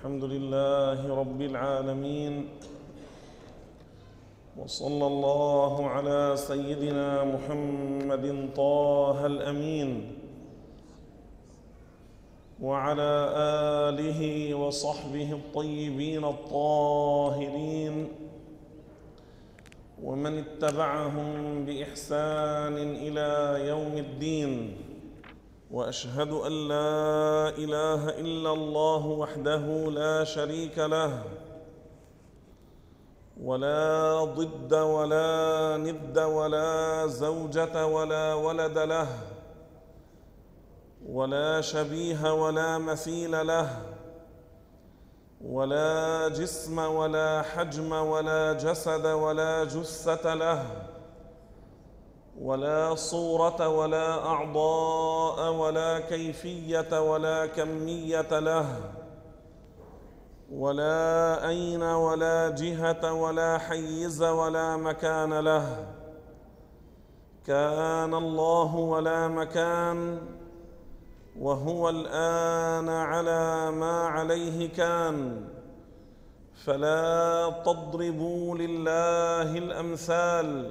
الحمد لله رب العالمين، وصلى الله على سيدنا محمد طه الأمين وعلى آله وصحبه الطيبين الطاهرين ومن اتبعهم بإحسان إلى يوم الدين. وأشهد أن لا إله إلا الله وحده لا شريك له، ولا ضد ولا ند ولا زوجة ولا ولد له، ولا شبيه ولا مثيل له، ولا جسم ولا حجم ولا جسد ولا جثة له، ولا صورة ولا أعضاء ولا كيفية ولا كمية له، ولا أين ولا جهة ولا حيز ولا مكان له. كان الله ولا مكان، وهو الآن على ما عليه كان. فلا تضربوا لله الأمثال،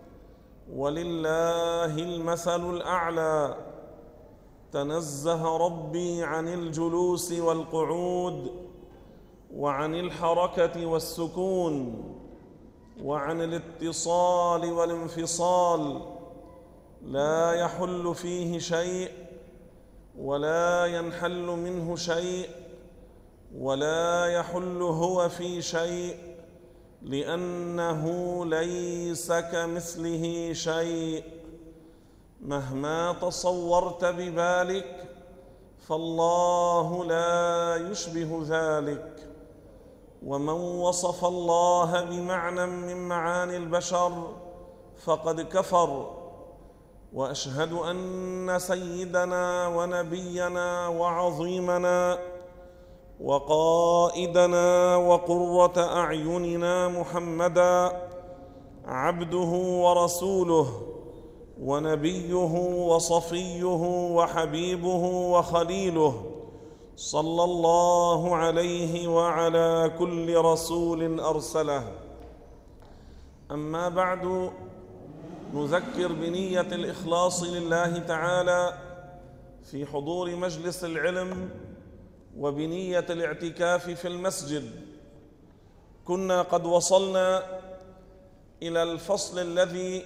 ولله المثل الأعلى. تنزه ربي عن الجلوس والقعود، وعن الحركة والسكون، وعن الاتصال والانفصال. لا يحل فيه شيء، ولا ينحل منه شيء، ولا يحل هو في شيء، لأنه ليس كمثله شيء. مهما تصورت ببالك فالله لا يشبه ذلك. ومن وصف الله بمعنى من معاني البشر فقد كفر. وأشهد أن سيدنا ونبينا وعظيمنا وقائدنا وقرة أعيننا محمدا عبده ورسوله ونبيه وصفيه وحبيبه وخليله، صلى الله عليه وعلى كل رسول أرسله. أما بعد، نذكر بنية الإخلاص لله تعالى في حضور مجلس العلم وبنية الاعتكاف في المسجد. كنا قد وصلنا إلى الفصل الذي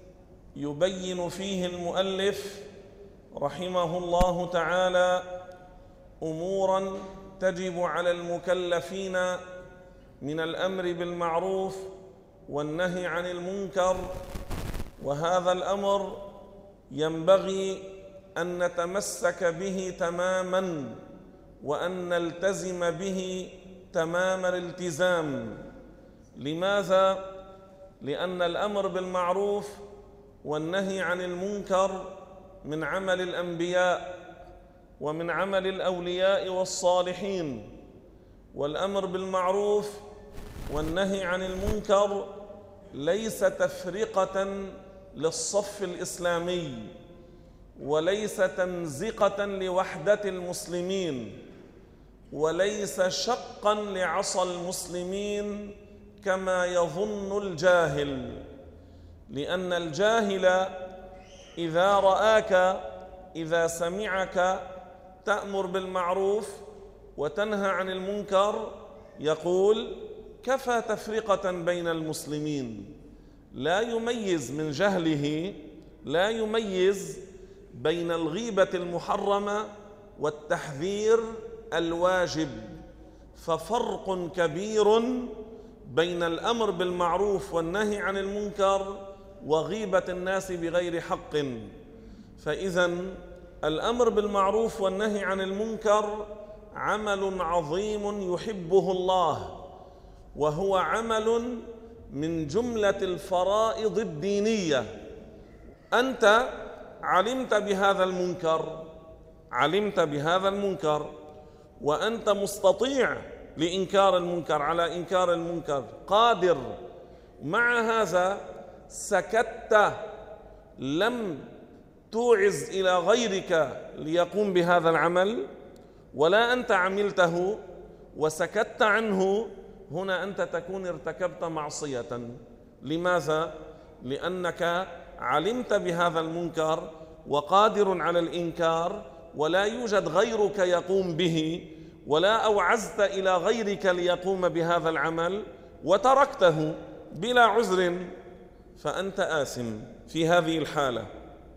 يبين فيه المؤلف رحمه الله تعالى أموراً تجب على المكلفين من الأمر بالمعروف والنهي عن المنكر. وهذا الأمر ينبغي أن نتمسك به تماماً، وأن نلتزم به تمام الالتزام. لماذا؟ لأن الأمر بالمعروف والنهي عن المنكر من عمل الأنبياء ومن عمل الأولياء والصالحين. والأمر بالمعروف والنهي عن المنكر ليس تفرقة للصف الإسلامي، وليس تمزقة لوحدة المسلمين، وليس شقا لعصا المسلمين كما يظن الجاهل. لأن الجاهل إذا رآك، إذا سمعك تأمر بالمعروف وتنهى عن المنكر يقول: كفى تفرقة بين المسلمين. لا يميز من جهله، لا يميز بين الغيبة المحرمة والتحذير الواجب. ففرق كبير بين الأمر بالمعروف والنهي عن المنكر وغيبة الناس بغير حق. فإذن الأمر بالمعروف والنهي عن المنكر عمل عظيم يحبه الله، وهو عمل من جملة الفرائض الدينية. أنت علمت بهذا المنكر، وأنت مستطيع لإنكار المنكر، على إنكار المنكر قادر. مع هذا سكت، لم توعز إلى غيرك ليقوم بهذا العمل، ولا أنت عملته وسكت عنه، هنا أنت تكون ارتكبت معصية. لماذا؟ لأنك علمت بهذا المنكر وقادر على الإنكار، ولا يوجد غيرك يقوم به، ولا أوعزت إلى غيرك ليقوم بهذا العمل وتركته بلا عذر، فأنت آثم في هذه الحالة.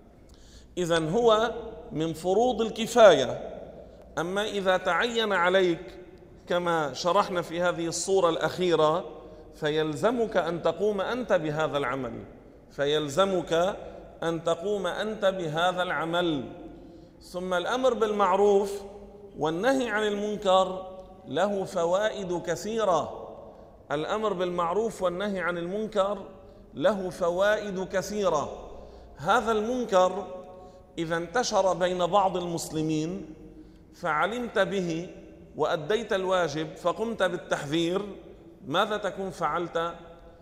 إذن هو من فروض الكفاية. أما إذا تعين عليك كما شرحنا في هذه الصورة الأخيرة فيلزمك أن تقوم أنت بهذا العمل، فيلزمك أن تقوم أنت بهذا العمل. ثم الأمر بالمعروف والنهي عن المنكر له فوائد كثيرة. الأمر بالمعروف والنهي عن المنكر له فوائد كثيرة. هذا المنكر إذا انتشر بين بعض المسلمين فعلمت به وأديت الواجب فقمت بالتحذير، ماذا تكون فعلت؟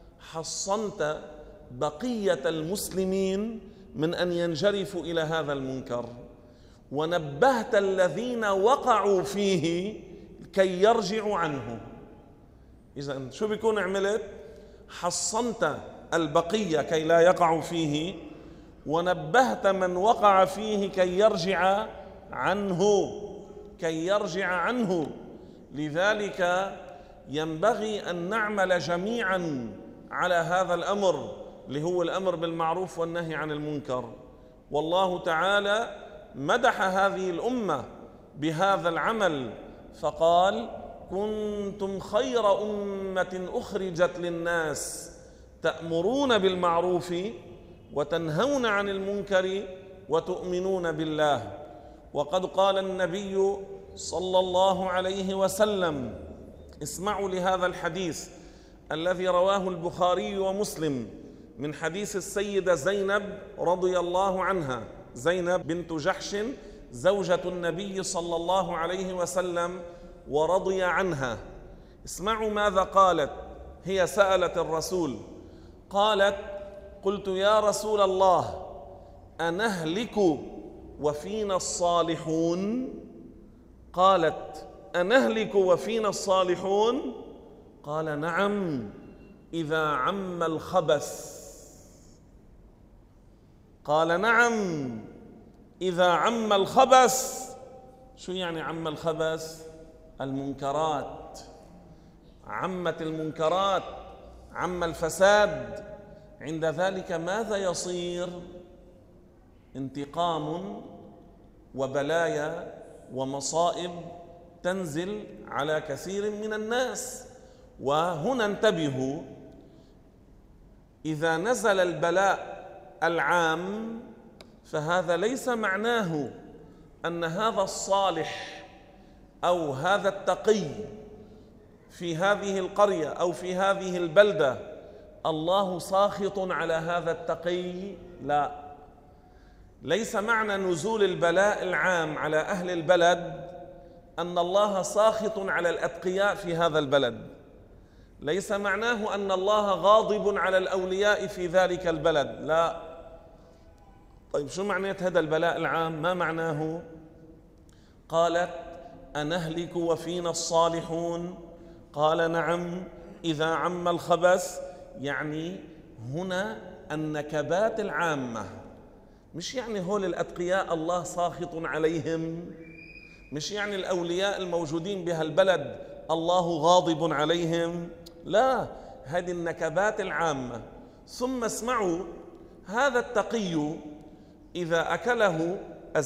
حصنت بقية المسلمين من أن ينجرفوا إلى هذا المنكر، ونبهت الذين وقعوا فيه كي يرجعوا عنه. إذن شو بيكون عملت؟ حصنت البقية كي لا يقعوا فيه، ونبهت من وقع فيه كي يرجع عنه، كي يرجع عنه. لذلك ينبغي أن نعمل جميعا على هذا الأمر اللي هو الأمر بالمعروف والنهي عن المنكر. والله تعالى مدح هذه الأمة بهذا العمل فقال: كنتم خير أمة أخرجت للناس تأمرون بالمعروف وتنهون عن المنكر وتؤمنون بالله. وقد قال النبي صلى الله عليه وسلم، اسمعوا لهذا الحديث الذي رواه البخاري ومسلم من حديث السيدة زينب رضي الله عنها، زينب بنت جحش زوجة النبي صلى الله عليه وسلم ورضي عنها. اسمعوا ماذا قالت. هي سألت الرسول، قالت: قلت يا رسول الله أنهلك وفينا الصالحون؟ قالت: أنهلك وفينا الصالحون؟ قال: نعم إذا عم الخبث. قال: نعم إذا عم الخبث. شو يعني عم الخبث؟ المنكرات، عمت المنكرات، عم الفساد. عند ذلك ماذا يصير؟ انتقام وبلايا ومصائب تنزل على كثير من الناس. وهنا انتبهوا، إذا نزل البلاء العام فهذا ليس معناه أن هذا الصالح أو هذا التقي في هذه القرية أو في هذه البلدة الله ساخط على هذا التقي. لا، ليس معنى نزول البلاء العام على أهل البلد أن الله ساخط على الأتقياء في هذا البلد، ليس معناه أن الله غاضب على الأولياء في ذلك البلد. لا. طيب شو معنى هذا البلاء العام؟ ما معناه؟ قالت: أنهلك وفينا الصالحون؟ قال: نعم إذا عم الخبث. يعني هنا النكبات العامة، مش يعني هول الأتقياء الله ساخط عليهم، مش يعني الأولياء الموجودين بهالبلد الله غاضب عليهم، لا، هذه النكبات العامة. ثم اسمعوا، هذا التقي إذا أكله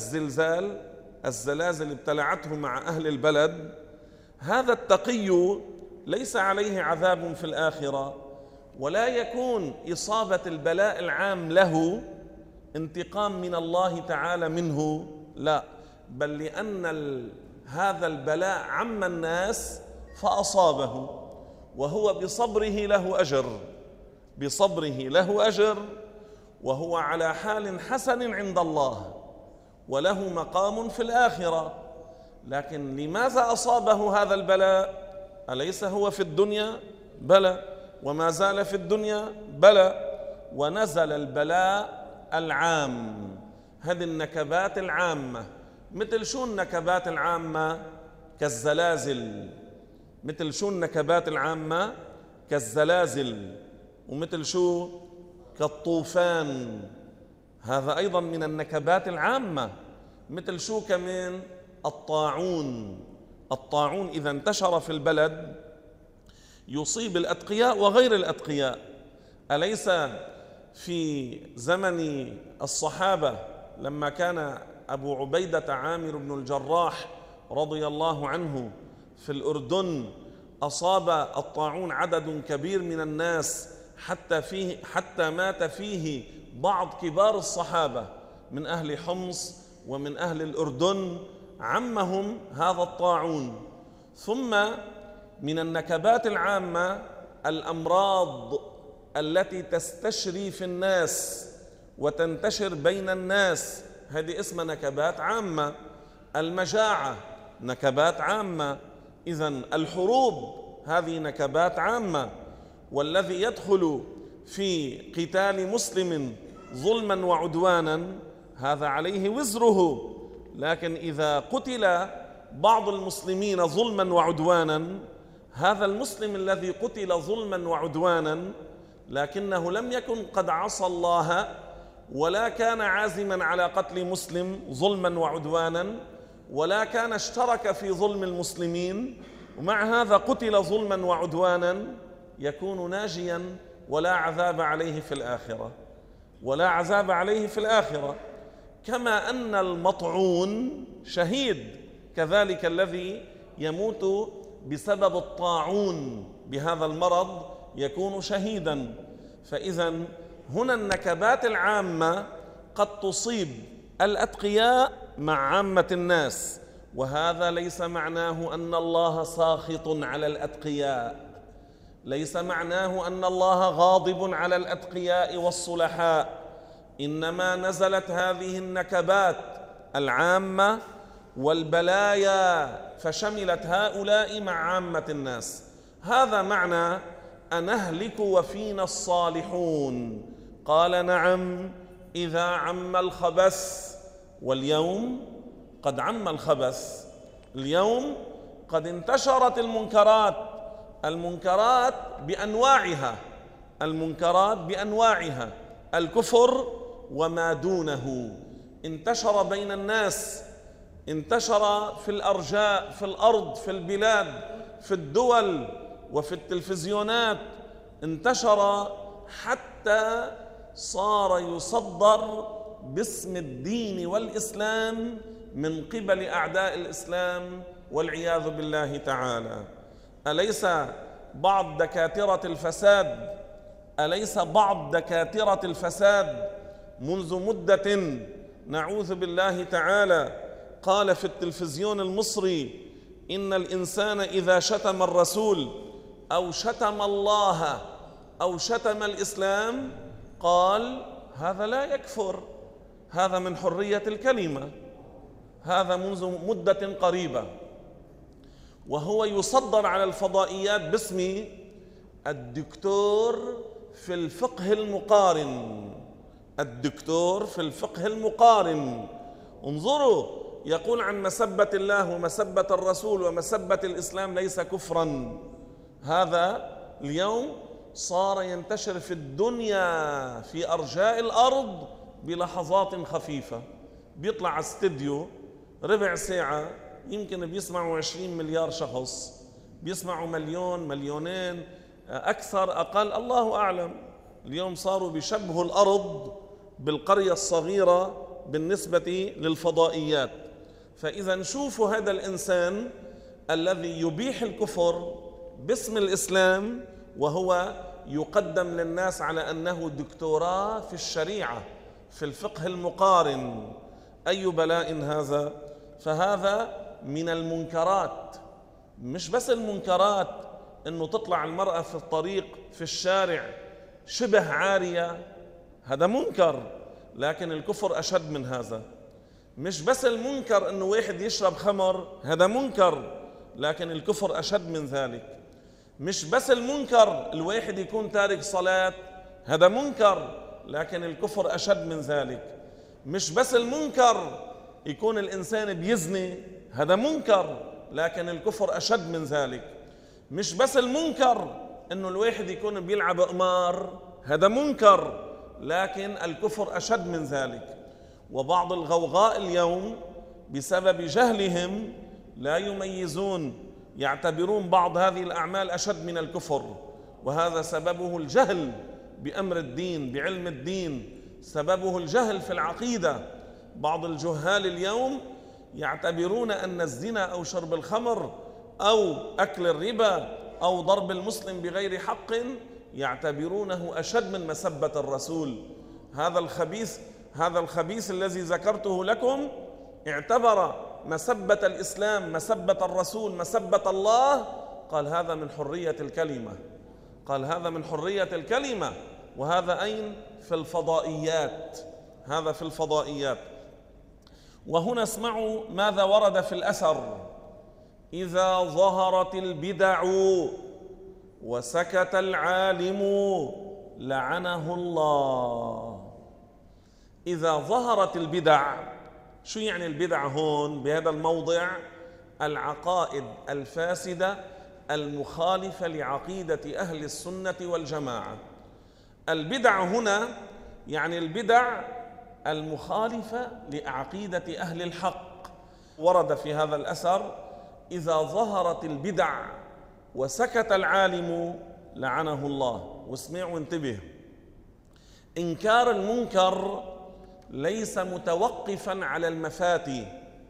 الزلازل ابتلعته مع أهل البلد، هذا التقي ليس عليه عذاب في الآخرة، ولا يكون إصابة البلاء العام له انتقام من الله تعالى منه، لا، بل لأن هذا البلاء عم الناس فأصابه، وهو بصبره له أجر، بصبره له أجر، وهو على حال حسن عند الله وله مقام في الآخرة. لكن لماذا أصابه هذا البلاء؟ أليس هو في الدنيا؟ بلى، وما زال في الدنيا؟ بلى. ونزل البلاء العام، هذه النكبات العامة. مثل شو النكبات العامة؟ كالزلازل مثل شو النكبات العامة؟ كالزلازل، ومثل شو؟ كالطوفان، هذا أيضا من النكبات العامة. مثل شو كمان؟ الطاعون. الطاعون إذا انتشر في البلد يصيب الأتقياء وغير الأتقياء. أليس في زمن الصحابة لما كان أبو عبيدة عامر بن الجراح رضي الله عنه في الأردن أصاب الطاعون عدد كبير من الناس حتى مات فيه بعض كبار الصحابة من أهل حمص ومن أهل الأردن، عمهم هذا الطاعون. ثم من النكبات العامة الأمراض التي تستشري في الناس وتنتشر بين الناس، هذه اسمها نكبات عامة. المجاعة نكبات عامة. إذن الحروب هذه نكبات عامة. والذي يدخل في قتال مسلم ظلما وعدوانا هذا عليه وزره، لكن إذا قتل بعض المسلمين ظلما وعدوانا، هذا المسلم الذي قتل ظلما وعدوانا لكنه لم يكن قد عصى الله ولا كان عازما على قتل مسلم ظلما وعدوانا ولا كان اشترك في ظلم المسلمين، ومع هذا قتل ظلما وعدوانا، يكون ناجيا ولا عذاب عليه في الآخرة، ولا عذاب عليه في الآخرة. كما أن المطعون شهيد، كذلك الذي يموت بسبب الطاعون بهذا المرض يكون شهيدا. فإذا هنا النكبات العامة قد تصيب الأتقياء مع عامة الناس، وهذا ليس معناه أن الله ساخط على الأتقياء، ليس معناه أن الله غاضب على الأتقياء والصلحاء، إنما نزلت هذه النكبات العامة والبلايا فشملت هؤلاء مع عامة الناس. هذا معنى أنهلك وفينا الصالحون. قال نعم إذا عم الخبث، واليوم قد عم الخبث، اليوم قد انتشرت المنكرات بأنواعها، المنكرات بأنواعها، الكفر وما دونه انتشر بين الناس، انتشر في الأرجاء، في الأرض، في البلاد، في الدول وفي التلفزيونات، انتشر حتى صار يصدر باسم الدين والإسلام من قبل أعداء الإسلام والعياذ بالله تعالى. أليس بعض دكاترة الفساد منذ مدة نعوذ بالله تعالى قال في التلفزيون المصري إن الإنسان إذا شتم الرسول أو شتم الله أو شتم الإسلام قال هذا لا يكفر، هذا من حرية الكلمة، هذا منذ مدة قريبة، وهو يصدر على الفضائيات باسم الدكتور في الفقه المقارن. الدكتور في الفقه المقارن، انظروا، يقول عن مسبة الله ومسبة الرسول ومسبة الإسلام ليس كفرا. هذا اليوم صار ينتشر في الدنيا في أرجاء الأرض بلحظات خفيفة، بيطلع على استديو ربع ساعة يمكن بيسمعوا 20 مليار شخص، بيسمعوا مليون، مليونين، أكثر أقل الله أعلم. اليوم صاروا بيشبهوا الأرض بالقرية الصغيرة بالنسبة للفضائيات. فإذا شوفوا هذا الإنسان الذي يبيح الكفر باسم الإسلام وهو يقدم للناس على أنه دكتوراه في الشريعة في الفقه المقارن، أي بلاء هذا! فهذا من المنكرات. مش بس المنكرات أنه تطلع المرأة في الطريق في الشارع شبه عارية، هذا منكر، لكن الكفر أشد من هذا. مش بس المنكر أنه واحد يشرب خمر، هذا منكر، لكن الكفر أشد من ذلك. مش بس المنكر الواحد يكون تارك صلاة، هذا منكر، لكن الكفر أشد من ذلك. مش بس المنكر يكون الإنسان بيزني، هذا منكر، لكن الكفر أشد من ذلك. مش بس المنكر انه الواحد يكون بيلعب قمار، هذا منكر، لكن الكفر اشد من ذلك. وبعض الغوغاء اليوم بسبب جهلهم لا يميزون، يعتبرون بعض هذه الأعمال أشد من الكفر، وهذا سببه الجهل بأمر الدين، بعلم الدين، سببه الجهل في العقيدة. بعض الجهال اليوم يعتبرون أن الزنا أو شرب الخمر أو أكل الربا أو ضرب المسلم بغير حق يعتبرونه أشد من مسبة الرسول. هذا الخبيث الذي ذكرته لكم اعتبر مسبة الإسلام، مسبة الرسول، مسبة الله، قال هذا من حرية الكلمة، قال هذا من حرية الكلمة. وهذا أين؟ في الفضائيات، هذا في الفضائيات. وهنا اسمعوا ماذا ورد في الأثر: إذا ظهرت البدع وسكت العالم لعنه الله. إذا ظهرت البدع، شو يعني البدع هون بهذا الموضع؟ العقائد الفاسدة المخالفة لعقيدة أهل السنة والجماعة. البدع هنا يعني البدع المخالفة لعقيدة أهل الحق. ورد في هذا الأثر: إذا ظهرت البدع وسكت العالم لعنه الله. واسمعوا وانتبه، إنكار المنكر ليس متوقفا على المفاتي،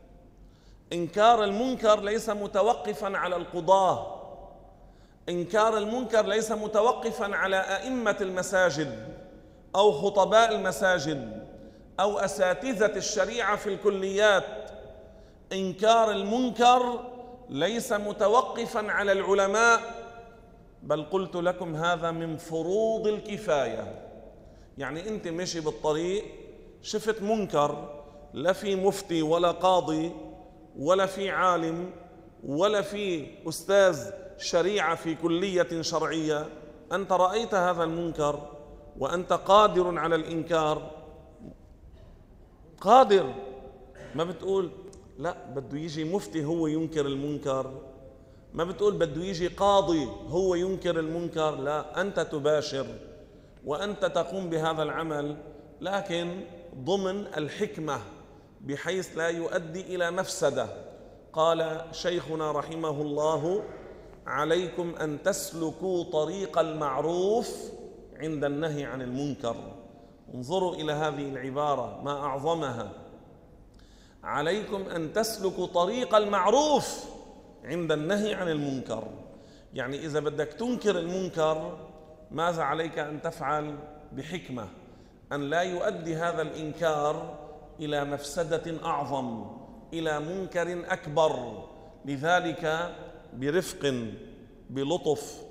إنكار المنكر ليس متوقفا على القضاة، إنكار المنكر ليس متوقفا على أئمة المساجد أو خطباء المساجد أو أساتذة الشريعة في الكليات. إنكار المنكر ليس متوقفا على العلماء، بل قلت لكم هذا من فروض الكفاية. يعني أنت ماشي بالطريق شفت منكر، لا في مفتي ولا قاضي ولا في عالم ولا في أستاذ شريعة في كلية شرعية، أنت رأيت هذا المنكر وأنت قادر على الإنكار، قادر. ما بتقول لا بده يجي مفتي هو ينكر المنكر، ما بتقول بده يجي قاضي هو ينكر المنكر، لا، أنت تباشر وأنت تقوم بهذا العمل، لكن ضمن الحكمة بحيث لا يؤدي إلى مفسدة. قال شيخنا رحمه الله: عليكم أن تسلكوا طريق المعروف عند النهي عن المنكر. انظروا إلى هذه العبارة ما أعظمها: عليكم أن تسلكوا طريق المعروف عند النهي عن المنكر. يعني إذا بدك تنكر المنكر ماذا عليك أن تفعل؟ بحكمة، أن لا يؤدي هذا الإنكار إلى مفسدة أعظم، إلى منكر أكبر. لذلك برفق، بلطف،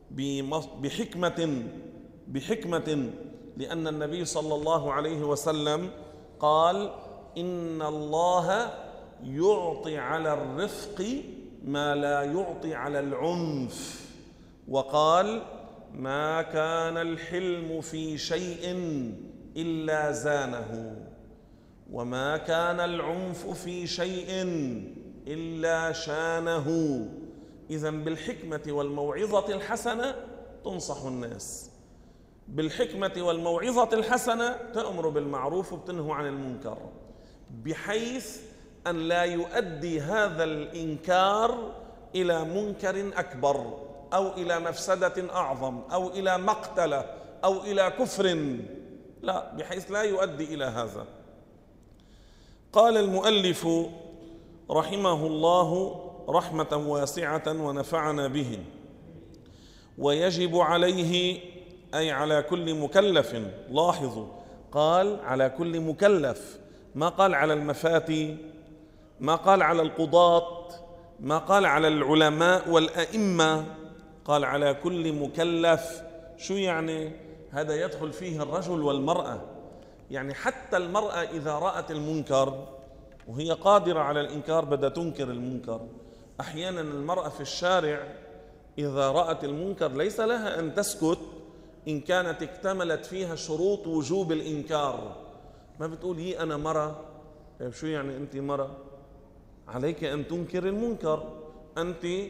بحكمة، لأن النبي صلى الله عليه وسلم قال: إن الله يعطي على الرفق ما لا يعطي على العنف. وقال: ما كان الحلم في شيء إلا زانه، وما كان العنف في شيء إلا شانه. إذن بالحكمة والموعظة الحسنة تنصح الناس، بالحكمة والموعظة الحسنة تأمر بالمعروف وبتنهى عن المنكر، بحيث أن لا يؤدي هذا الإنكار إلى منكر أكبر أو إلى مفسدة أعظم أو إلى مقتلة أو إلى كفر، لا، بحيث لا يؤدي إلى هذا. قال المؤلف رحمه الله رحمة واسعة ونفعنا به: ويجب عليه، أي على كل مكلف. لاحظوا، قال على كل مكلف، ما قال على المفاتي، ما قال على القضاة، ما قال على العلماء والأئمة، قال على كل مكلف. شو يعني؟ هذا يدخل فيه الرجل والمرأة. يعني حتى المرأة إذا رأت المنكر وهي قادرة على الإنكار بدها تنكر المنكر. أحيانا المرأة في الشارع إذا رأت المنكر ليس لها أن تسكت إن كانت اكتملت فيها شروط وجوب الإنكار. ما بتقول هي أنا مرة. طيب شو يعني أنت مرة؟ عليك أن تنكر المنكر، أنت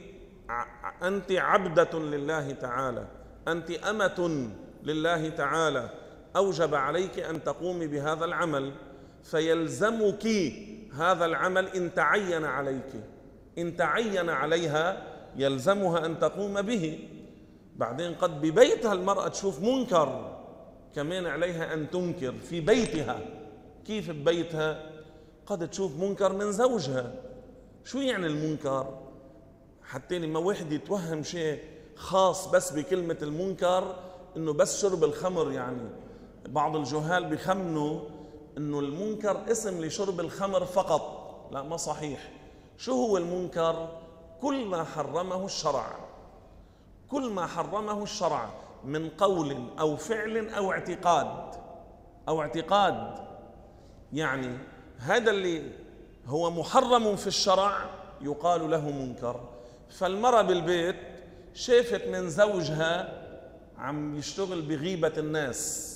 أنت عبدة لله تعالى، أنت أمة لله تعالى، أوجب عليك أن تقومي بهذا العمل، فيلزمك هذا العمل إن تعين عليك، إن تعين عليها يلزمها أن تقوم به. بعدين قد ببيتها المرأة تشوف منكر كمان عليها أن تنكر في بيتها. كيف ببيتها؟ قد تشوف منكر من زوجها. شو يعني المنكر؟ حتى لما واحد يتوهم شيء خاص بس بكلمة المنكر إنه بس شرب الخمر، يعني بعض الجهال بيخمنوا إنه المنكر اسم لشرب الخمر فقط. لا، ما صحيح. شو هو المنكر؟ كل ما حرمه الشرع، كل ما حرمه الشرع من قول أو فعل أو اعتقاد. يعني هذا اللي هو محرم في الشرع يقال له منكر. فالمرأة بالبيت شافت من زوجها عم يشتغل بغيبة الناس،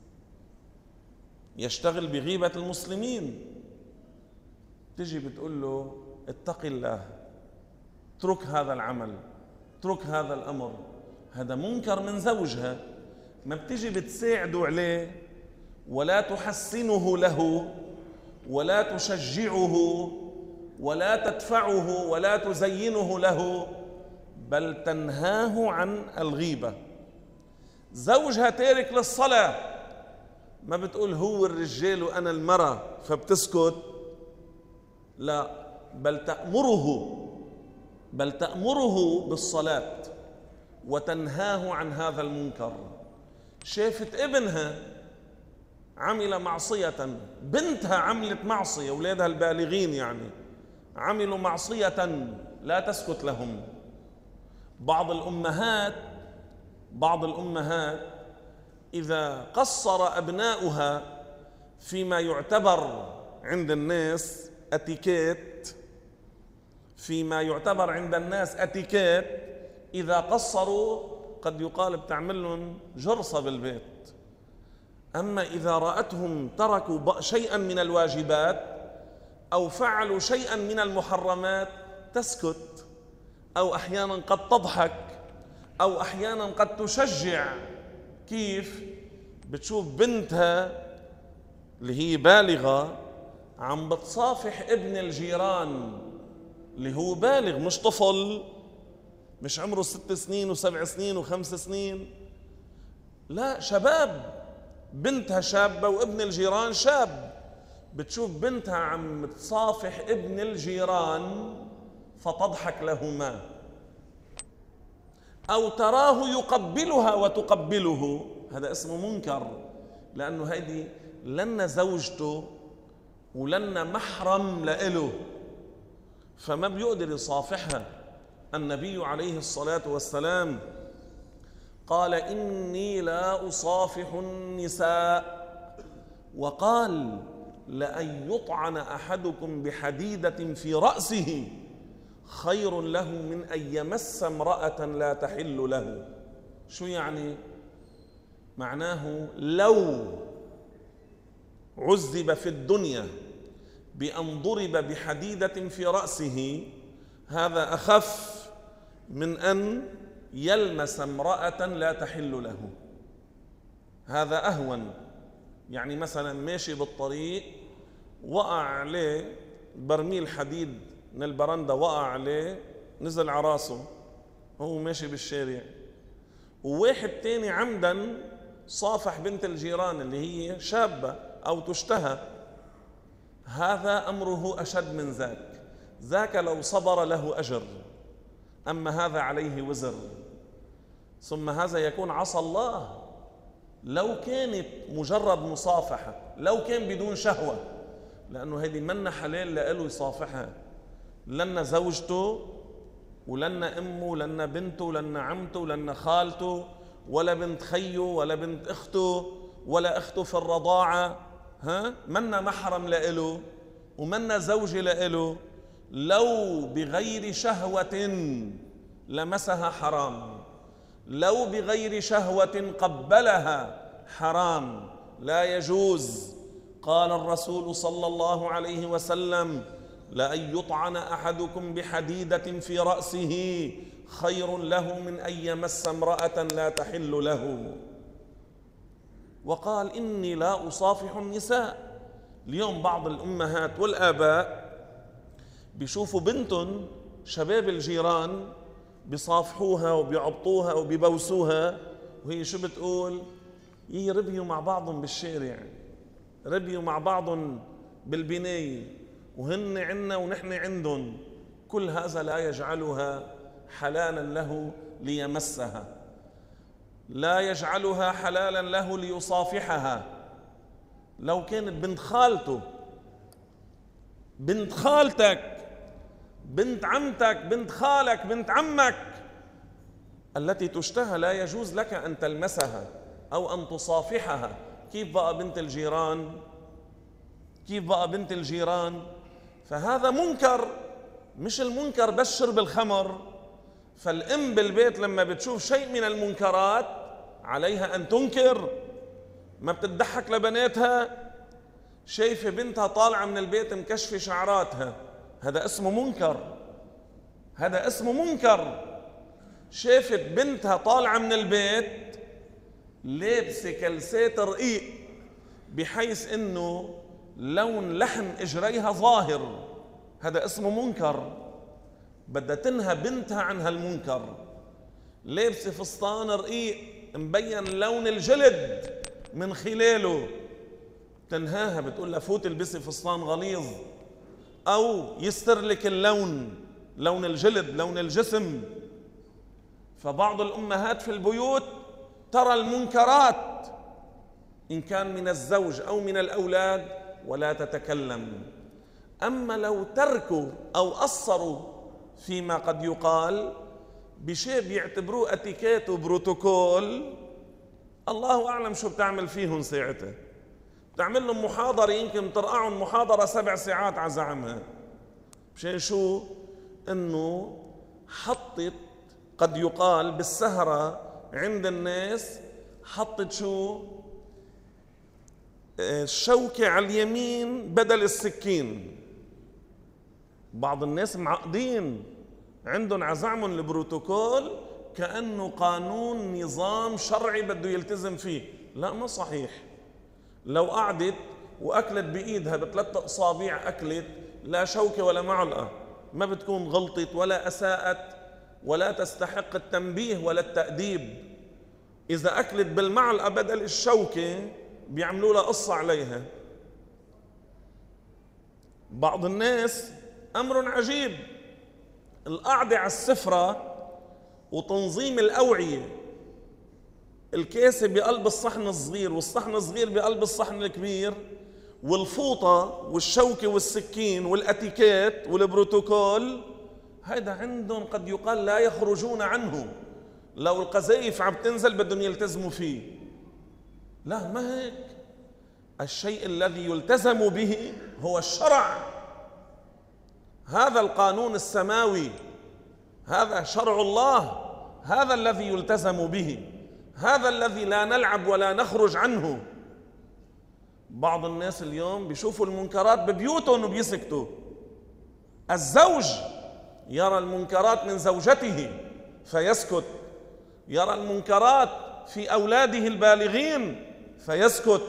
يشتغل بغيبة المسلمين، تجي بتقول له اتق الله، اترك هذا العمل، اترك هذا الأمر. هذا منكر من زوجها. ما بتجي بتساعده عليه ولا تحسنه له ولا تشجعه ولا تدفعه ولا تزينه له، بل تنهاه عن الغيبة. زوجها تارك للصلاة، ما بتقول هو الرجال وأنا المرأة فبتسكت، لا، بل تأمره بالصلاة وتنهاه عن هذا المنكر. شافت ابنها عمل معصية، بنتها عملت معصية، أولادها البالغين يعني عملوا معصية، لا تسكت لهم. بعض الأمهات إذا قصر أبناؤها فيما يعتبر عند الناس أتيكيت، إذا قصروا قد يقال بتعمل لهم جرصة بالبيت. أما إذا رأتهم تركوا شيئا من الواجبات أو فعلوا شيئا من المحرمات تسكت، أو أحيانا قد تضحك، أو أحيانا قد تشجع. كيف؟ بتشوف بنتها اللي هي بالغة عم بتصافح ابن الجيران اللي هو بالغ، مش طفل، مش عمره 6 سنين و7 سنين و5 سنين، لا، شباب. بنتها شابة وابن الجيران شاب. بتشوف بنتها عم تصافح ابن الجيران فتضحك لهما، أو تراه يقبلها وتقبله، هذا اسمه منكر، لأنه هذه لن زوجته ولن محرم لإله، فما بيقدر يصافحها. النبي عليه الصلاة والسلام قال إني لا أصافح النساء، وقال لأن يطعن أحدكم بحديدة في رأسه خير له من أن يمس امرأة لا تحل له. شو يعني؟ معناه لو عذب في الدنيا بأن ضرب بحديدة في رأسه هذا أخف من أن يلمس امرأة لا تحل له، هذا أهون. يعني مثلا ماشي بالطريق وقع عليه برميل حديد من البرندة، وقع عليه نزل على راسه، هو ماشي بالشارع، وواحد تاني عمدا صافح بنت الجيران اللي هي شابة أو تشتهى، هذا أمره أشد من ذاك لو صبر له أجر، أما هذا عليه وزر. ثم هذا يكون عصى الله. لو كانت مجرد مصافحة، لو كان بدون شهوة، لأنه هذه من حلال لأله يصافحها، لن زوجته ولن أمه ولن بنته ولن عمته ولن خالته ولا بنت خيه ولا بنت أخته ولا أخته في الرضاعة، من محرم لأله ومن زوج لأله. لو بغير شهوة لمسها حرام، لو بغير شهوة قبلها حرام، لا يجوز. قال الرسول صلى الله عليه وسلم لأن يطعن أحدكم بحديدة في رأسه خير له من أن يمس امرأة لا تحل له. وقال إني لا أصافح النساء. اليوم بعض الأمهات والآباء بيشوفوا بنتهم شباب الجيران بيصافحوها وبيعبطوها وبيبوسوها، وهي شو بتقول؟ ربيوا مع بعضهم بالشارع، ربيوا مع بعضهم بالبناية، وهن عنا ونحن عندهم. كل هذا لا يجعلها حلالا له ليمسها، لا يجعلها حلالا له ليصافحها. لو كانت بنت خالته، بنت خالتك، بنت عمتك، بنت خالك، بنت عمك التي تشتهى، لا يجوز لك أن تلمسها أو أن تصافحها. كيف بقى بنت الجيران؟ كيف بقى بنت الجيران؟ فهذا منكر. مش المنكر بس شرب الخمر. فالأم بالبيت لما بتشوف شيء من المنكرات عليها أن تنكر. ما بتضحك لبناتها، شايفة بنتها طالعة من البيت مكشفة شعراتها، هذا اسمه منكر، هذا اسمه منكر. شافت بنتها طالعة من البيت لابسة كلسات رقيق بحيث انه لون لحم اجريها ظاهر، هذا اسمه منكر. بدها تنهى بنتها عن هالمنكر. لابسة فستان رقيق مبين لون الجلد من خلاله، تنهاها بتقول لها فوت البسي فستان غليظ او يستر لك اللون، لون الجلد، لون الجسم. فبعض الامهات في البيوت ترى المنكرات ان كان من الزوج او من الاولاد ولا تتكلم. اما لو تركوا او قصروا فيما قد يقال بشيء بيعتبروه اتيكيت وبروتوكول، الله اعلم شو بتعمل فيهم ساعتها. بتعمل لهم محاضرة، يمكن ترقعهم محاضرة 7 ساعات على زعمها. مشان شو؟ انه حطت، قد يقال بالسهرة عند الناس، حطت شو؟ الشوكة على اليمين بدل السكين. بعض الناس معقدين عندهم عزعمهم البروتوكول كأنه قانون نظام شرعي بده يلتزم فيه. لا، ما صحيح. لو قعدت وأكلت بإيدها ب3 أصابع أكلت، لا شوكة ولا معلقة، ما بتكون غلطت ولا أساءت ولا تستحق التنبيه ولا التأديب. إذا أكلت بالمعلقة بدل الشوكة بيعملوا لها قصة عليها. بعض الناس أمر عجيب، القعدة على السفرة وتنظيم الأوعية، الكاسة بقلب الصحن الصغير والصحن الصغير بقلب الصحن الكبير، والفوطة والشوكة والسكين والأتيكيت والبروتوكول، هذا عندهم قد يقال لا يخرجون عنه. لو القذائف عم تنزل بدهم يلتزموا فيه. لا، ما هيك. الشيء الذي يلتزم به هو الشرع، هذا القانون السماوي، هذا شرع الله، هذا الذي يلتزم به، هذا الذي لا نلعب ولا نخرج عنه. بعض الناس اليوم بيشوفوا المنكرات ببيوتهم وبيسكتوا. الزوج يرى المنكرات من زوجته فيسكت، يرى المنكرات في أولاده البالغين فيسكت.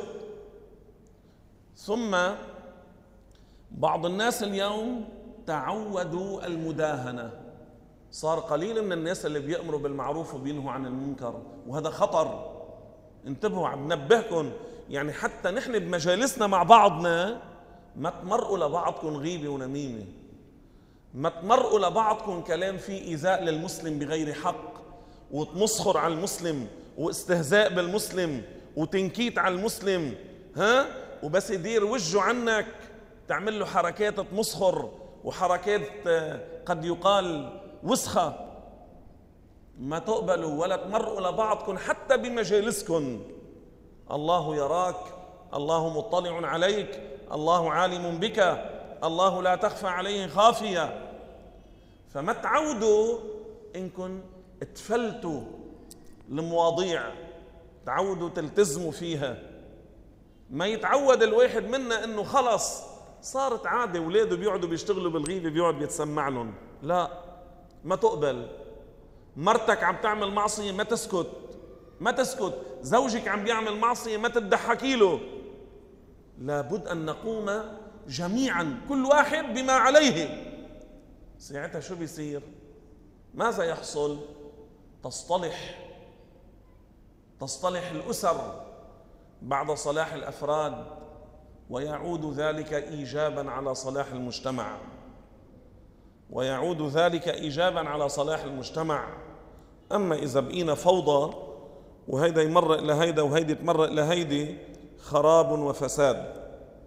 ثم بعض الناس اليوم تعودوا المداهنة، صار قليل من الناس اللي بيأمروا بالمعروف وبينهوا عن المنكر، وهذا خطر. انتبهوا، عم نبهكم. يعني حتى نحن بمجالسنا مع بعضنا ما تمرقوا لبعضكم غيبة ونميمة، ما تمرقوا لبعضكم كلام فيه إيذاء للمسلم بغير حق، وتمسخر على المسلم واستهزاء بالمسلم وتنكيت على المسلم، وبس يدير وجهه عنك تعمل له حركات تمسخر وحركات قد يقال وسخة. ما تقبلوا ولا تمرقوا لبعضكم حتى بمجالسكم. الله يراك، الله مطلع عليك، الله عالم بك، الله لا تخفى عليه خافية. فما تعودوا إنكم اتفلتوا المواضيع، تعودوا تلتزموا فيها. ما يتعود الواحد منا إنه خلص صارت عادة، ولاده بيقعدوا بيشتغلوا بالغيبة بيقعد بيتسمع لهم. لا، ما تقبل. مرتك عم تعمل معصية ما تسكت، ما تسكت. زوجك عم بيعمل معصية ما تضحكي له. لابد أن نقوم جميعا كل واحد بما عليه. ساعتها شو بيصير؟ ماذا يحصل؟ تصطلح الأسر بعد صلاح الأفراد، ويعود ذلك إيجابا على صلاح المجتمع، ويعود ذلك إيجابا على صلاح المجتمع. أما إذا بقينا فوضى وهيدا يمرق لهيدا وهيدي تمرق لهيدي، خراب وفساد.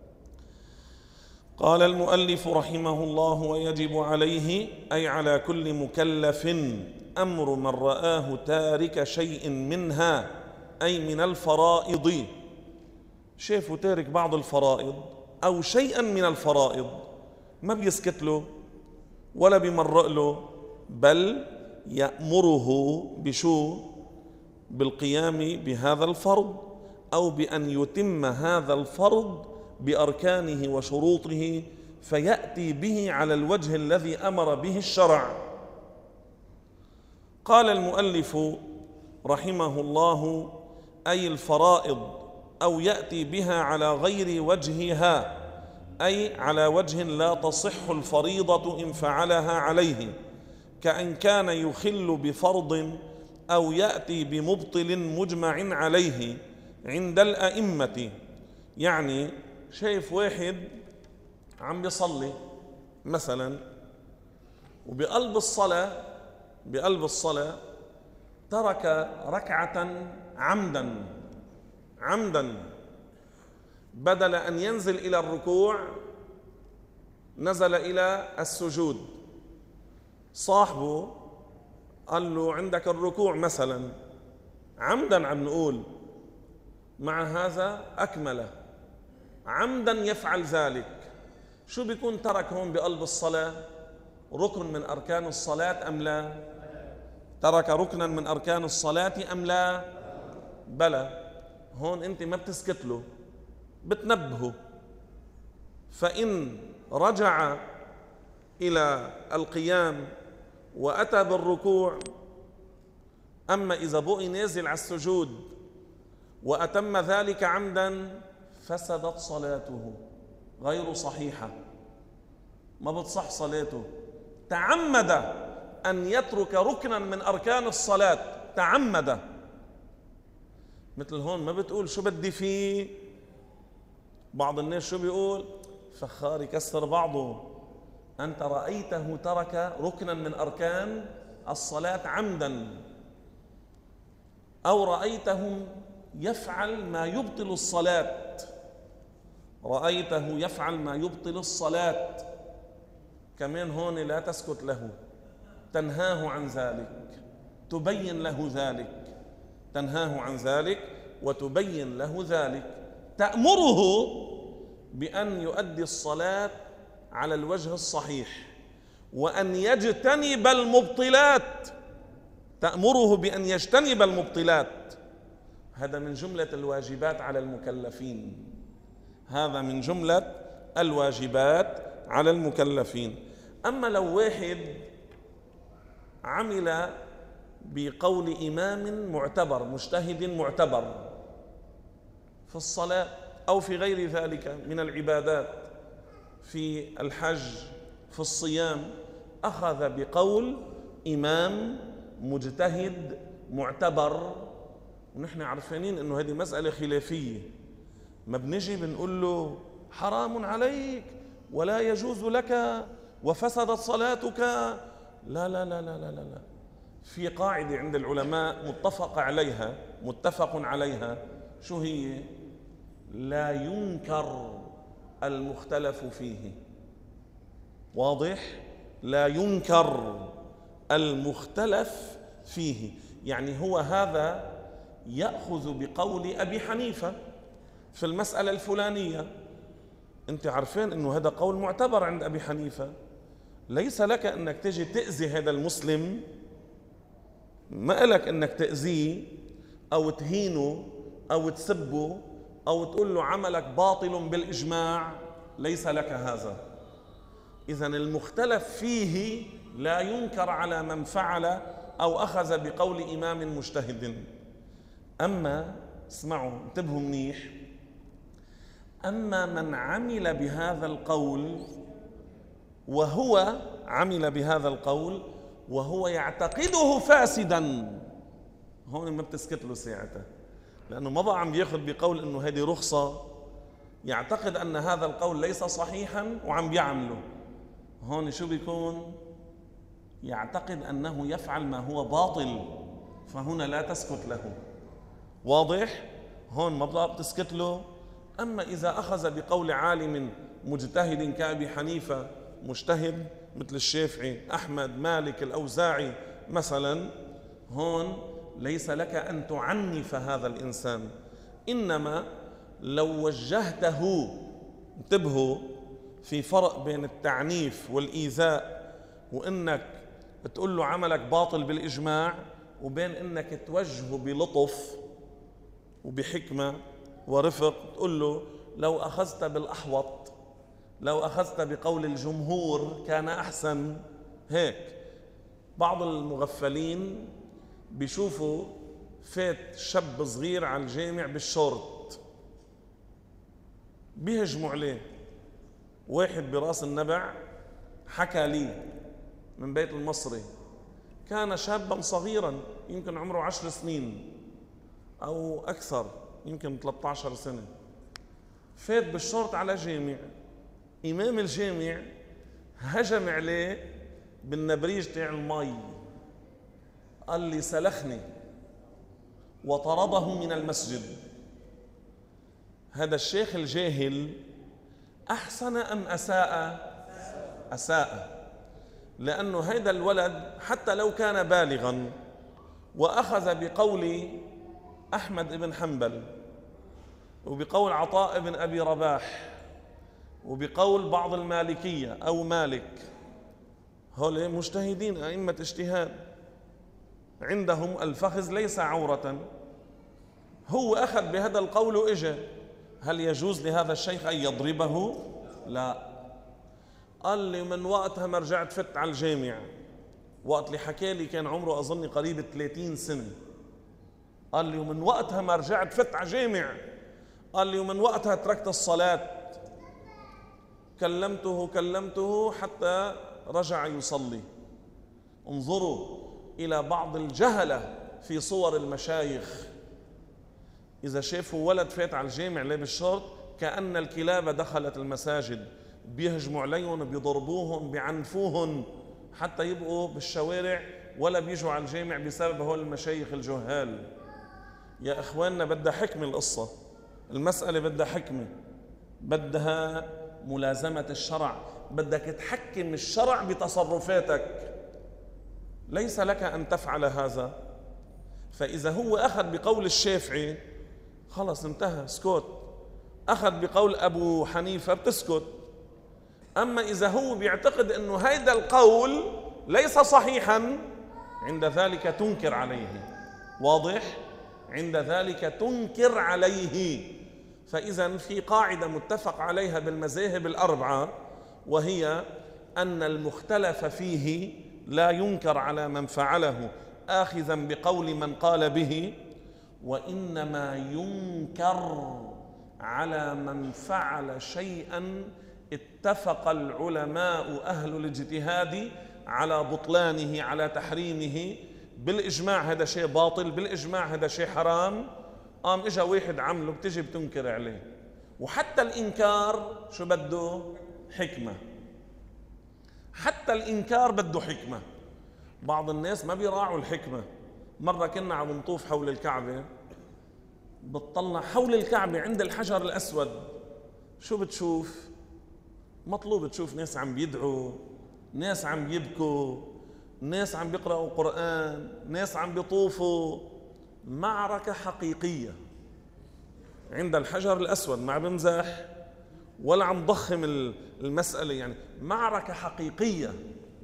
قال المؤلف رحمه الله: ويجب عليه أي على كل مكلف أمر من رآه تارك شيء منها، أي من الفرائض. شافوا تارك بعض الفرائض أو شيئا من الفرائض، ما بيسكت له ولا بيمرق له، بل يأمره بشو؟ بالقيام بهذا الفرض، أو بأن يتم هذا الفرض بأركانه وشروطه، فيأتي به على الوجه الذي أمر به الشرع. قال المؤلف رحمه الله: أي الفرائض، أو يأتي بها على غير وجهها، أي على وجه لا تصح الفريضة إن فعلها عليه، كأن كان يخل بفرض أو يأتي بمبطل مجمع عليه عند الأئمة. يعني شايف واحد عم بيصلي مثلا، وبقلب الصلاة ترك ركعة عمدا، بدل أن ينزل إلى الركوع نزل إلى السجود. صاحبه قال له: عندك الركوع مثلا، عمدا عم نقول، مع هذا أكمله، عمدا يفعل ذلك. شو بيكون ترك هون بقلب الصلاة؟ ركن من أركان الصلاة أم لا؟ ترك ركنا من أركان الصلاة أم لا؟ بلى. هون أنت ما بتسكت له، بتنبهه. فإن رجع إلى القيام وأتى بالركوع، أما إذا بقي نازل على السجود وأتم ذلك عمدا، فسدت صلاته، غير صحيحة، ما بتصح صلاته. تعمد أن يترك ركنا من أركان الصلاة، تعمد. مثل هون ما بتقول شو بدي فيه. بعض الناس شو بيقول؟ فخار يكسر بعضه. أنت رأيته ترك ركنا من أركان الصلاة عمدا، أو رأيته يفعل ما يبطل الصلاة، رأيته يفعل ما يبطل الصلاة، كمان هون لا تسكت له، تنهاه عن ذلك، تبين له ذلك، تنهاه عن ذلك وتبين له ذلك، تأمره بأن يؤدي الصلاة على الوجه الصحيح وأن يجتنب المبطلات، تأمره بأن يجتنب المبطلات. هذا من جملة الواجبات على المكلفين، هذا من جملة الواجبات على المكلفين. أما لو واحد عمل بقول إمام معتبر، مجتهد معتبر في الصلاة أو في غير ذلك من العبادات، في الحج، في الصيام، أخذ بقول إمام مجتهد معتبر، ونحن عارفين إنه هذه مسألة خلافية، ما بنجي بنقول له حرام عليك ولا يجوز لك وفسدت صلاتك. لا لا لا لا لا لا، في قاعدة عند العلماء متفق عليها، شو هي؟ لا ينكر المختلف فيه. واضح؟ لا ينكر المختلف فيه، يعني هو هذا يأخذ بقول أبي حنيفة في المسألة الفلانية. أنت عارفين أنه هذا قول معتبر عند أبي حنيفة، ليس لك أنك تجي تأذي هذا المسلم، ما لك أنك تأذيه أو تهينه أو تسبه أو تقول له عملك باطل بالإجماع. ليس لك هذا. إذن المختلف فيه لا ينكر على من فعل أو أخذ بقول إمام مجتهد. أما اسمعوا انتبهوا منيح، أما من عمل بهذا القول وهو يعتقده فاسدا، هون ما بتسكت له ساعته، لأنه ما بقى عم بياخذ بقول إنه هذه رخصة، يعتقد أن هذا القول ليس صحيحا وعم بيعمله. هون شو بيكون؟ يعتقد أنه يفعل ما هو باطل، فهنا لا تسكت له. واضح؟ هون ما بقى بتسكت له. أما إذا أخذ بقول عالم مجتهد كأبي حنيفة، مجتهد مثل الشافعي، أحمد، مالك، الأوزاعي مثلا، هون ليس لك أن تعنف هذا الإنسان، إنما لو وجهته، انتبهوا في فرق بين التعنيف والإيذاء وإنك تقول له عملك باطل بالإجماع، وبين إنك توجهه بلطف وبحكمة ورفق، تقول له لو أخذت بالأحوط، لو أخذت بقول الجمهور كان أحسن. هيك بعض المغفلين بيشوفوا فات شاب صغير على الجامع بالشورت، بيهجموا عليه. واحد براس النبع حكى لي من بيت المصري، كان شابا صغيرا يمكن عمره 10 سنين أو أكثر، يمكن 13 سنة، فات بالشورت على جامع. إمام الجامع هجم عليه بالنبريج تاع المي، قال لي سلخني وطرده من المسجد. هذا الشيخ الجاهل أحسن أم أساء؟ أساء، لأنه هذا الولد حتى لو كان بالغا وأخذ بقول أحمد بن حنبل وبقول عطاء بن أبي رباح وبقول بعض المالكية أو مالك، هؤلاء مجتهدين أئمة اجتهاد، عندهم الفخذ ليس عورة. هو أخذ بهذا القول وإجا، هل يجوز لهذا الشيخ أن يضربه؟ لا. قال لي من وقتها ما رجعت فت على الجامع. وقت اللي حكى لي كان عمره أظن قريب 30 سنة. قال لي ومن وقتها ما رجعت فت على الجامع. قال لي ومن وقتها تركت الصلاة. كلمته حتى رجع يصلي. انظروا إلى بعض الجهلة في صور المشايخ، إذا شافوا ولد فات على الجامع لابس شورت كأن الكلاب دخلت المساجد، بيهجموا عليهم، بيضربوهم، بيعنفوهم حتى يبقوا بالشوارع، ولا بيجوا على الجامع بسبب هول المشايخ الجهال. يا إخواننا بدها حكمة القصة، المسألة بدها حكمة، بدها ملازمة الشرع، بدك تحكم الشرع بتصرفاتك، ليس لك أن تفعل هذا. فإذا هو أخذ بقول الشافعي خلص انتهى، اسكت. أخذ بقول أبو حنيفة بتسكت. أما إذا هو بيعتقد أنه هيدا القول ليس صحيحا، عند ذلك تنكر عليه. واضح؟ عند ذلك تنكر عليه. فإذا في قاعدة متفق عليها بالمذاهب الأربعة، وهي أن المختلف فيه لا ينكر على من فعله آخذا بقول من قال به، وإنما ينكر على من فعل شيئا اتفق العلماء أهل الاجتهاد على بطلانه، على تحريمه، بالإجماع هذا شيء باطل، بالإجماع هذا شيء حرام. قام إجا واحد عمله بتجي بتنكر عليه. وحتى الإنكار شو بده؟ حكمة. حتى الإنكار بده حكمة. بعض الناس ما بيراعوا الحكمة. مرة كنا عم نطوف حول الكعبة، بتطلع حول الكعبة عند الحجر الأسود، شو بتشوف؟ مطلوب تشوف ناس عم بيدعوا، ناس عم بيبكوا، ناس عم بيقرأوا قرآن، ناس عم بيطوفوا. معركة حقيقية عند الحجر الأسود، ما عم بمزح ولا عم ضخم المسألة، يعني معركة حقيقية،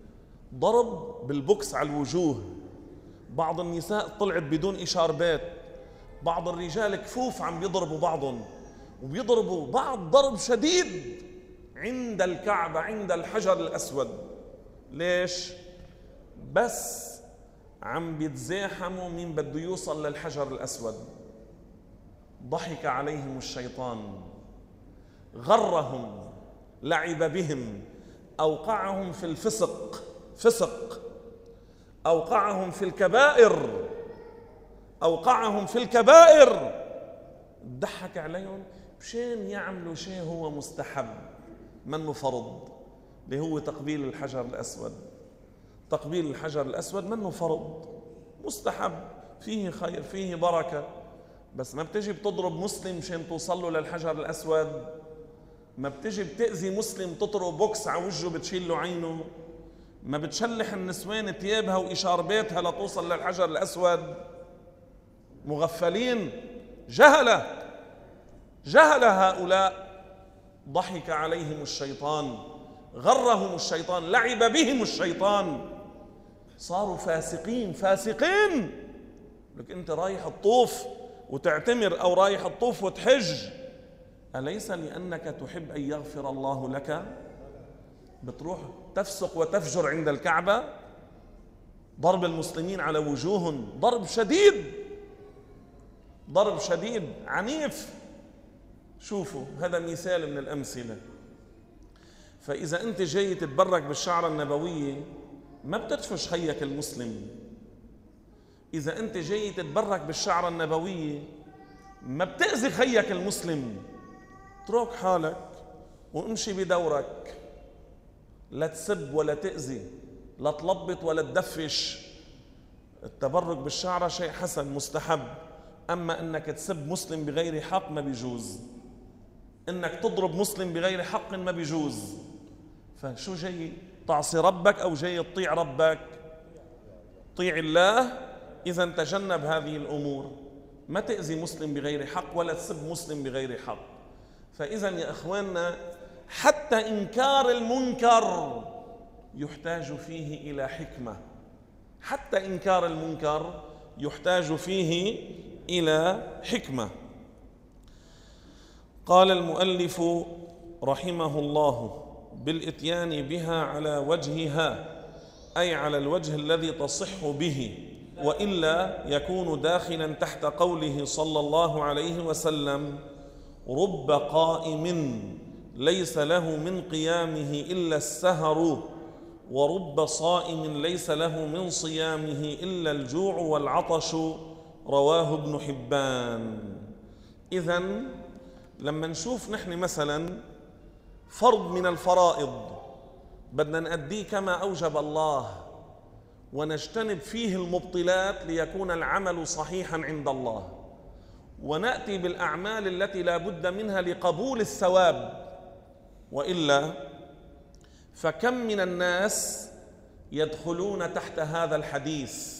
ضرب بالبوكس على الوجوه. بعض النساء طلعت بدون إشاربات، بعض الرجال كفوف عم بيضربوا بعضهم، وبيضربوا بعض ضرب شديد. عند الكعبة، عند الحجر الأسود. ليش؟ بس عم بيتزاحموا مين بده يوصل للحجر الأسود. ضحك عليهم الشيطان، غرهم، لعب بهم، أوقعهم في الفسق، أوقعهم في الكبائر، ضحك عليهم مشان يعملوا شيء هو مستحب منه فرض، اللي هو تقبيل الحجر الأسود. تقبيل الحجر الأسود منه فرض، مستحب، فيه خير، فيه بركة. بس ما بتجي بتضرب مسلم مشان توصل له للحجر الأسود، ما بتجي بتأذي مسلم تطرق بوكس على وجهه بتشيل له عينه، ما بتشلح النسوان ثيابها وإشارباتها لتوصل للحجر الأسود. مغفلين، جهلة هؤلاء. ضحك عليهم الشيطان، غرهم الشيطان، لعب بهم الشيطان، صاروا فاسقين. لك أنت رايح الطوف وتعتمر أو رايح الطوف وتحج، أليس لأنك تحب أن يغفر الله لك بتروح تفسق وتفجر عند الكعبة؟ ضرب المسلمين على وجوههم ضرب شديد عنيف. شوفوا، هذا مثال من الأمثلة. فإذا أنت جاي تتبرك بالشعرة النبوية ما بتدفش خيك المسلم. إذا أنت جاي تتبرك بالشعرة النبوية ما بتأذي خيك المسلم. اترك حالك وامشي بدورك، لا تسب ولا تأذي، لا تلبط ولا تدفش. التبرك بالشعرة شيء حسن مستحب، أما أنك تسب مسلم بغير حق ما بيجوز، أنك تضرب مسلم بغير حق ما بيجوز. فشو جاي تعصي ربك أو جاي تطيع ربك؟ طيع الله. إذا تجنب هذه الأمور، ما تأذي مسلم بغير حق ولا تسب مسلم بغير حق. فإذا يا إخواننا، حتى إنكار المنكر يحتاج فيه إلى حكمة، حتى إنكار المنكر يحتاج فيه إلى حكمة. قال المؤلف رحمه الله: بالإتيان بها على وجهها، أي على الوجه الذي تصح به، وإلا يكون داخلا تحت قوله صلى الله عليه وسلم: رب قائم ليس له من قيامه إلا السهر، ورب صائم ليس له من صيامه إلا الجوع والعطش، رواه ابن حبان. إذن لما نشوف نحن مثلا فرض من الفرائض بدنا نأديه كما أوجب الله، ونجتنب فيه المبطلات ليكون العمل صحيحا عند الله، ونأتي بالأعمال التي لا بد منها لقبول الثواب، وإلا فكم من الناس يدخلون تحت هذا الحديث: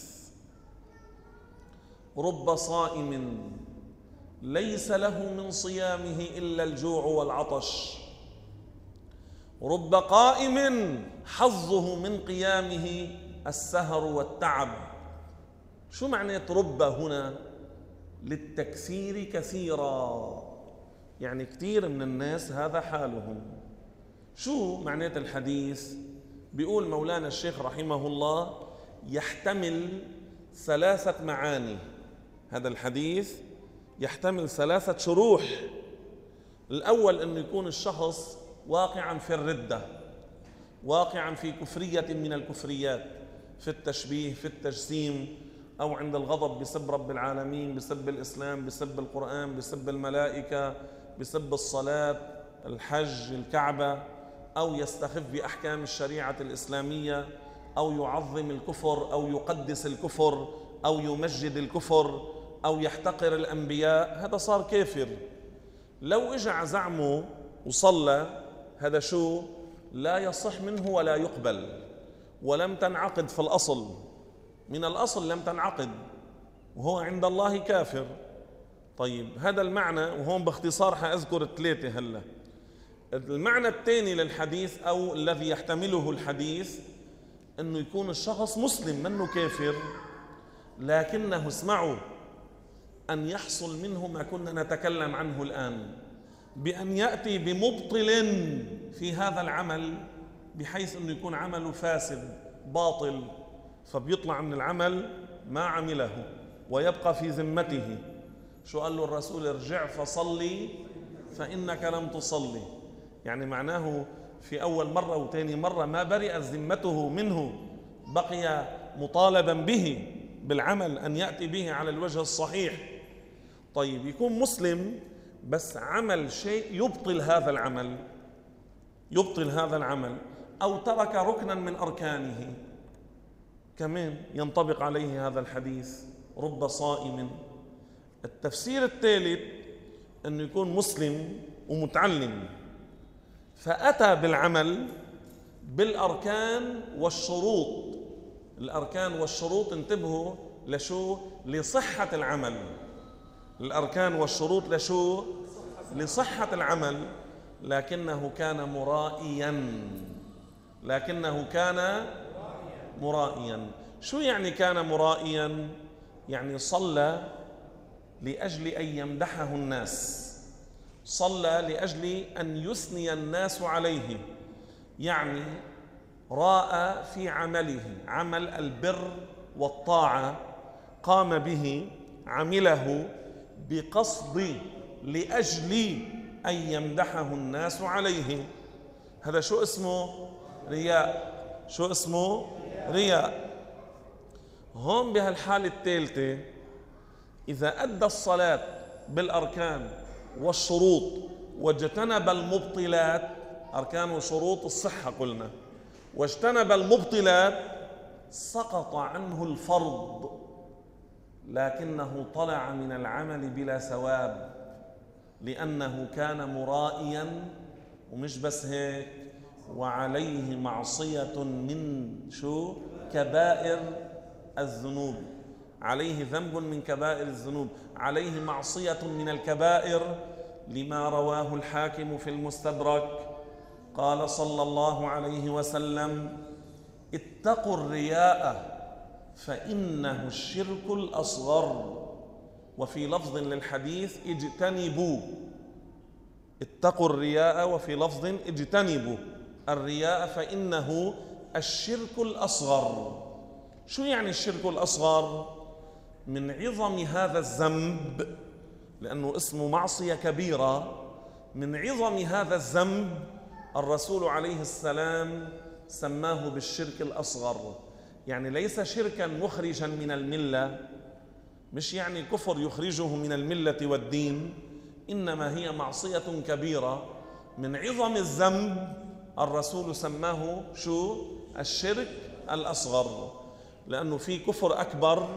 رب صائم ليس له من صيامه إلا الجوع والعطش، رب قائم حظه من قيامه السهر والتعب. شو معنى رب هنا؟ للتكثير كثيرا، يعني كثير من الناس هذا حالهم. شو معنى الحديث؟ بيقول مولانا الشيخ رحمه الله: يحتمل 3 معاني. هذا الحديث يحتمل 3 شروح. الأول أنه يكون الشخص واقعا في الردة، واقعا في كفرية من الكفريات، في التشبيه، في التجسيم، أو عند الغضب بسب رب العالمين، بسب الإسلام، بسب القرآن، بسب الملائكة، بسب الصلاة، الحج، الكعبة، أو يستخف بأحكام الشريعة الإسلامية، أو يعظم الكفر، أو يقدس الكفر، أو يمجد الكفر، أو يحتقر الأنبياء. هذا صار كافر. لو إجع زعمه وصلى، هذا شو؟ لا يصح منه ولا يقبل، ولم تنعقد في الأصل، من الأصل لم تنعقد، وهو عند الله كافر. طيب، هذا المعنى، وهون باختصار حأذكر 3 هلا. المعنى الثاني للحديث أو الذي يحتمله الحديث أنه يكون الشخص مسلم منه كافر، لكنه، اسمعوا، أن يحصل منه ما كنا نتكلم عنه الآن بأن يأتي بمبطل في هذا العمل بحيث أنه يكون عمله فاسد باطل، فبيطلع من العمل ما عمله ويبقى في ذمته. شو قال له الرسول؟ ارجع فصلي فإنك لم تصلي. يعني معناه في أول مرة وثاني مرة ما برئت ذمته منه، بقي مطالبا به بالعمل أن يأتي به على الوجه الصحيح. طيب يكون مسلم بس عمل شيء يبطل هذا العمل، يبطل هذا العمل، أو ترك ركنا من أركانه، كمان ينطبق عليه هذا الحديث رب صائم. التفسير الثالث أنه يكون مسلم ومتعلم فأتى بالعمل بالأركان والشروط. الأركان والشروط انتبهوا لشو؟ لصحة العمل. الأركان والشروط لشو؟ لصحة العمل. لكنه كان مرائيا. شو يعني كان مرائيا؟ يعني صلى لأجل أن يمدحه الناس، صلى لأجل أن يثني الناس عليه. يعني راى في عمله عمل البر والطاعة، قام به، عمله بقصد لأجل أن يمدحه الناس عليه. هذا شو اسمه؟ رياء. شو اسمه؟ رياء. هون بهالحالة الثالثة إذا أدى الصلاة بالأركان والشروط واجتنب المبطلات، أركان وشروط الصحة قلنا، واجتنب المبطلات، سقط عنه الفرض لكنه طلع من العمل بلا ثواب، لأنه كان مرائيا. ومش بس هيك، وعليه معصية من شو؟ كبائر الذنوب. عليه ذنب من كبائر الذنوب، عليه معصية من الكبائر، لما رواه الحاكم في المستدرك قال صلى الله عليه وسلم: اتقوا الرياء فإنه الشرك الأصغر. وفي لفظ للحديث: اجتنبوا. اتقوا الرياء، وفي لفظ: اجتنبوا الرياء فإنه الشرك الأصغر. شو يعني الشرك الأصغر؟ من عظم هذا الذنب، لأنه اسمه معصية كبيرة، من عظم هذا الذنب الرسول عليه السلام سماه بالشرك الأصغر. يعني ليس شركا مخرجا من الملة، مش يعني كفر يخرجه من الملة والدين، إنما هي معصية كبيرة. من عظم الذنب الرسول سماه شو؟ الشرك الأصغر، لأنه في كفر أكبر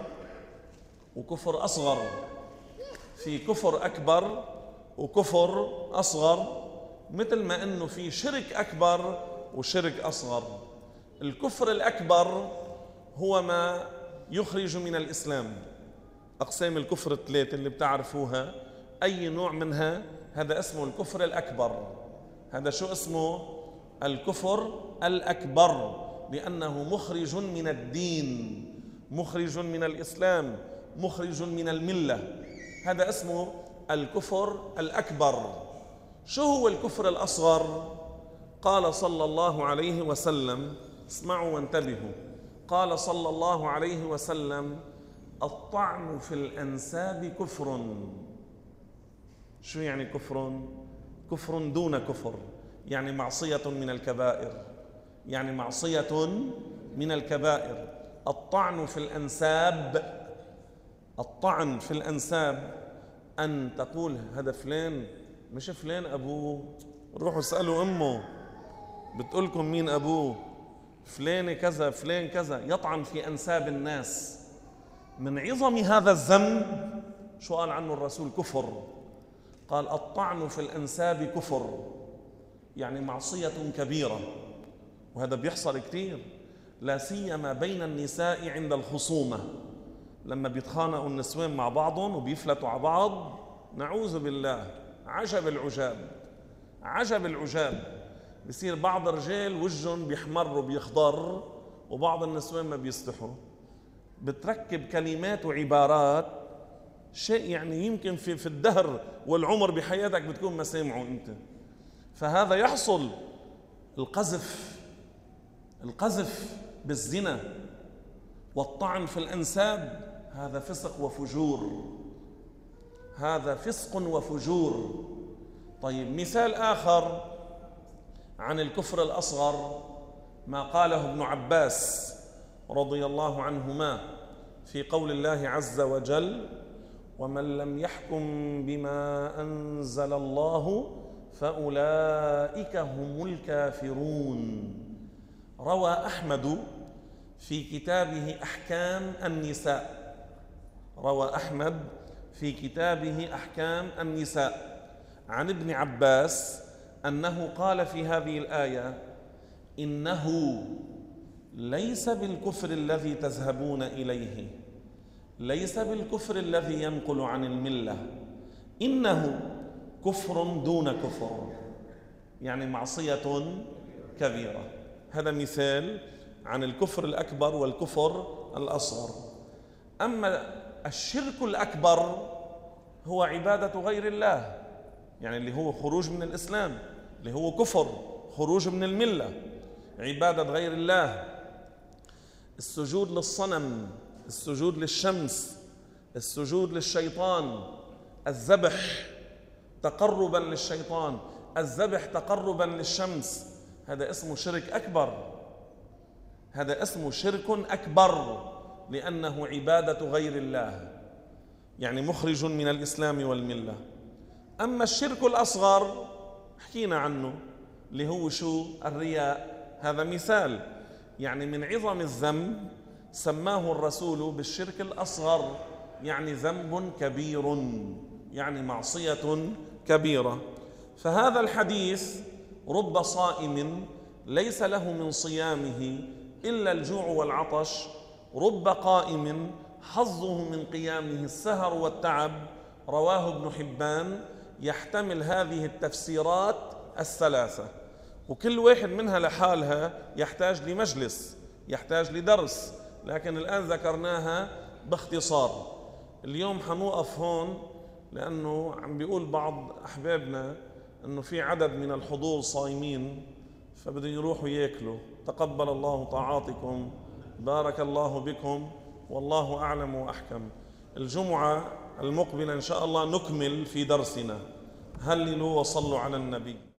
وكفر أصغر، في كفر أكبر وكفر أصغر، مثل ما أنه في شرك أكبر وشرك أصغر. الكفر الأكبر هو ما يخرج من الإسلام. أقسام الكفر الثلاثة اللي بتعرفوها، أي نوع منها هذا اسمه الكفر الأكبر. هذا شو اسمه؟ الكفر الأكبر، لأنه مخرج من الدين، مخرج من الإسلام، مخرج من الملة. هذا اسمه الكفر الأكبر. شو هو الكفر الأصغر؟ قال صلى الله عليه وسلم، اسمعوا وانتبهوا، قال صلى الله عليه وسلم: الطعن في الأنساب كفر. شو يعني كفر؟ كفر دون كفر، يعني معصية من الكبائر، يعني معصية من الكبائر. الطعن في الأنساب، الطعن في الأنساب أن تقول هذا فلان مش فلان أبوه، روحوا اسألوا أمه بتقولكم مين أبوه، فلان كذا فلان كذا، يطعن في أنساب الناس. من عظم هذا الذنب شو قال عنه الرسول؟ كفر. قال: الطعن في الأنساب كفر، يعني معصية كبيرة. وهذا بيحصل كتير، لا سيما بين النساء عند الخصومة، لما بيتخانقوا النسوان مع بعضهم وبيفلتوا على بعض، نعوذ بالله. عجب العجاب، عجب العجاب. بصير بعض الرجال وجههم بيحمر وبيخضر، وبعض النسوان ما بيستحوا. بتركب كلمات وعبارات شيء يعني يمكن في الدهر والعمر بحياتك بتكون ما سامعه أنت. فهذا يحصل القذف بالزنا والطعن في الأنساب، هذا فسق وفجور، هذا فسق وفجور. طيب مثال آخر عن الكفر الأصغر ما قاله ابن عباس رضي الله عنهما في قول الله عز وجل: ومن لم يحكم بما أنزل الله فأولئك هم الكافرون. روى أحمد في كتابه أحكام النساء، روى أحمد في كتابه أحكام النساء عن ابن عباس أنه قال في هذه الآية: إنه ليس بالكفر الذي تذهبون إليه، ليس بالكفر الذي ينقل عن الملة، إنه كفر دون كفر، يعني معصية كبيرة. هذا مثال عن الكفر الأكبر والكفر الأصغر. أما الشرك الأكبر هو عبادة غير الله، يعني اللي هو خروج من الإسلام، اللي هو كفر، خروج من الملة، عبادة غير الله، السجود للصنم، السجود للشمس، السجود للشيطان، الذبح تقربا للشيطان، الذبح تقربا للشمس، هذا اسمه شرك أكبر، هذا اسمه شرك أكبر، لأنه عبادة غير الله، يعني مخرج من الإسلام والملة. أما الشرك الأصغر حكينا عنه اللي هو شو؟ الرياء. هذا مثال، يعني من عظم الذنب سماه الرسول بالشرك الأصغر، يعني ذنب كبير، يعني معصية كبيرة. فهذا الحديث: رب صائم ليس له من صيامه إلا الجوع والعطش، رب قائم حظه من قيامه السهر والتعب، رواه ابن حبان، يحتمل هذه التفسيرات الثلاثة، وكل واحد منها لحالها يحتاج لمجلس، يحتاج لدرس، لكن الآن ذكرناها باختصار. اليوم حنوقف هون، لأنه عم بيقول بعض أحبابنا أنه في عدد من الحضور صايمين فبدهم يروحوا ياكلوا. تقبل الله طاعاتكم، بارك الله بكم، والله أعلم وأحكم. الجمعة المقبلة إن شاء الله نكمل في درسنا. هللوا وصلوا على النبي.